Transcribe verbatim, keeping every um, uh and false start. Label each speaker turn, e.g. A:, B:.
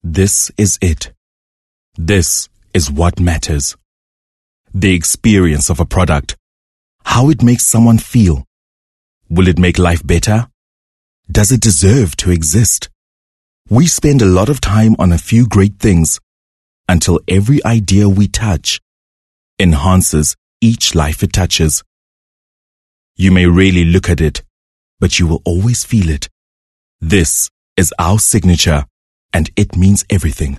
A: This is it. This is what matters. The experience of a product. How it makes someone feel. Will it make life better? Does it deserve to exist? We spend a lot of time on a few great things until every idea we touch enhances each life it touches. You may rarely look at it, but you will always feel it. This is our signature, and it means everything.